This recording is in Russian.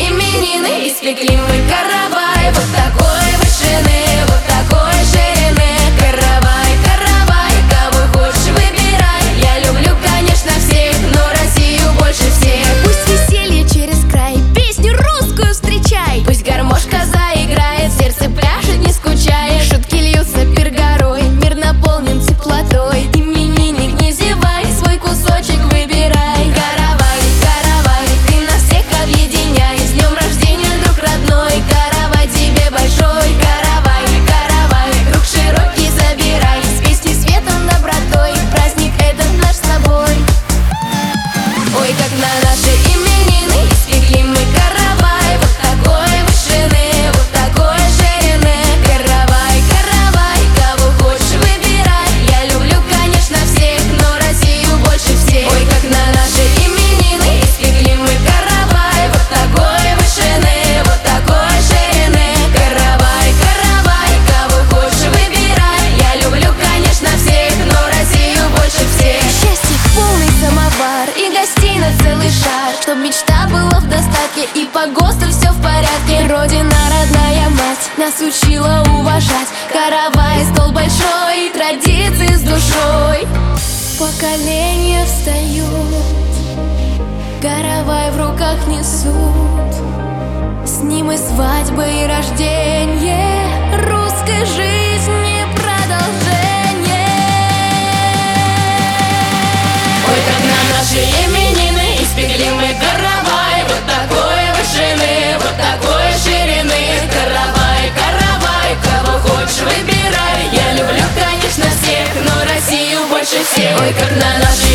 именины испекли мы каравай. Вот такой вышины, вот такой ширины. Каравай, каравай, кого хочешь выбирай. Я люблю, конечно, всех, но Россию больше всех. Пусть веселье через край, песню русскую встречай. Пусть гармошка заиграет, сердце пляшет, не скучает. Шутки льются пир горой, мир наполнен теплотой. Именинник, не зевай, свой кусочек выбирай. Каравай, каравай, ты нас всех объединяй. С днем рождения, друг родной, каравай тебе большой. Каравай, каравай, круг широкий забирай. С песней, светом, добротой, праздник этот наш с тобой. Ой, как на наши именины испекли мы каравай. Вот такой вышины, вот такой ширины. Каравай, каравай, кого хочешь выбирай. Я люблю, конечно, всех, но Россию больше всех. Ой, как на наши именины испекли мы каравай. Вот такой вышины, вот такой ширины. Каравай, каравай, кого хочешь выбирай. Я люблю, конечно, всех, но Россию больше всех. Счастье полный самовар и гостей на целый шар. Чтоб мечта была в достатке и по ГОСТу все в порядке. Родина, родная мать, нас учила уважать. Каравай, стол большой, традиции с душой. Поколения встают, каравай в руках несут. С ним и свадьба, и рождение русской жизни продолжение. Ой, как на наши именины испекли мы каравай. Вот такой вышины, вот такой ширины. Каравай, каравай, кого хочешь выбирай. Я люблю, конечно, всех, но Россию больше всех. Ой, как на наши